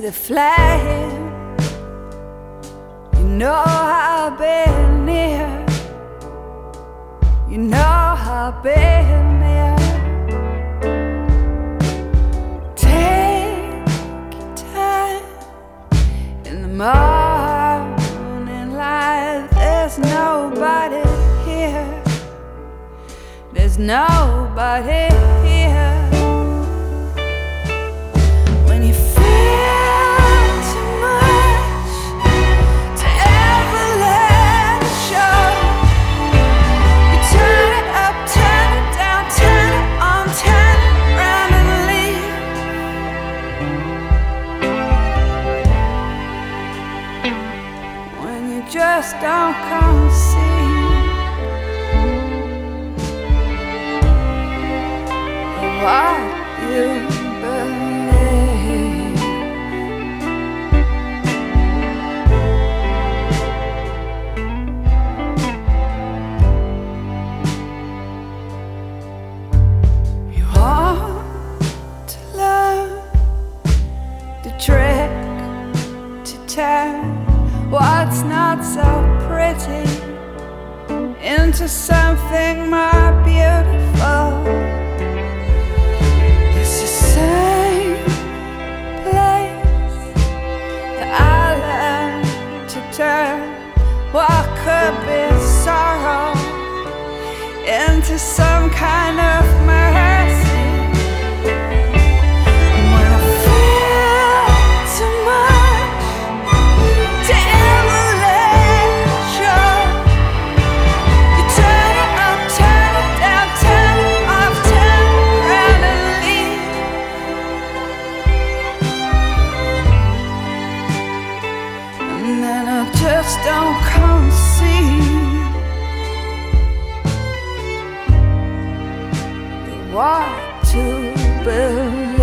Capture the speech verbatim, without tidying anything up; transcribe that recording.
the flame. You know I've been near. You know I've been near. Take your time in the morning light. There's nobody here. There's nobody here. When you feel too much to ever let it show, you turn it up, turn it down, turn it on, turn it round and leave. When you just don't concede what you believe. You want to learn the trick to turn what's not so pretty into something more beautiful. Turn what could be sorrow into some kind of mercy. When I feel too much to ever let it show, you turn it up, turn it down, turn it off, turn it round and leave. And then I just don't concede what to believe.